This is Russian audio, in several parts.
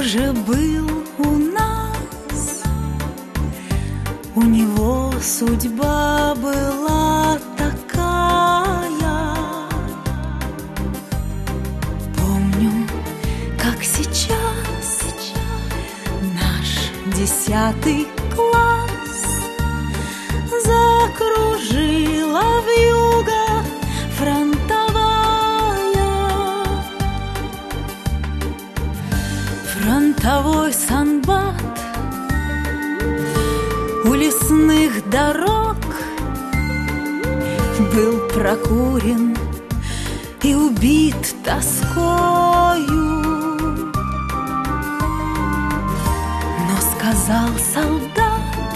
же был у нас, у него судьба была такая. Помню, как сейчас наш 10 класс закружила вьюга фронтовая. Фронтовой санбат у лесных дорог был прокурен и убит тоскою. Но сказал солдат,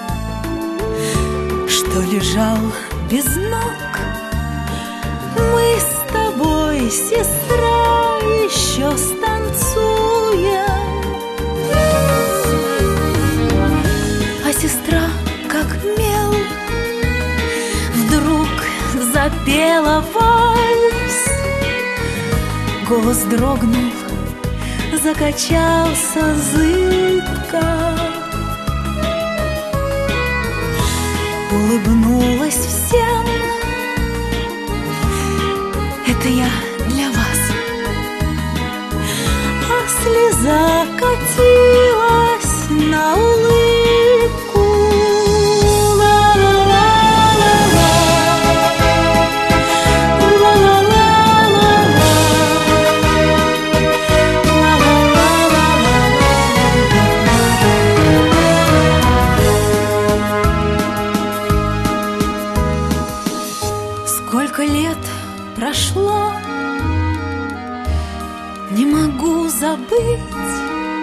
что лежал без ног: мы с тобой, сестра, еще станцуем. А сестра, как мел, вдруг запела вальс. Голос дрогнул, закачался зыбко. Улыбнулась всем: это я для вас. А слеза катилась на улыбку. Сколько лет прошло, не могу забыть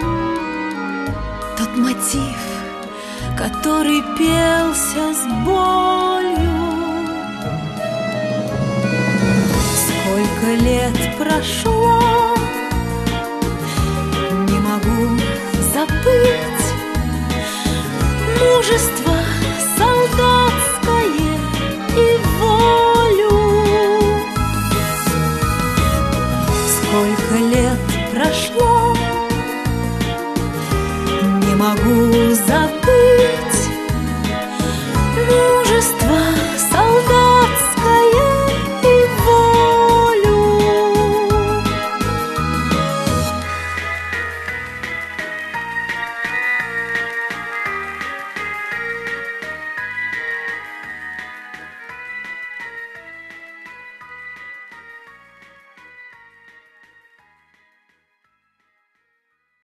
тот мотив, который пелся с болью. Сколько лет прошло, не могу забыть мужество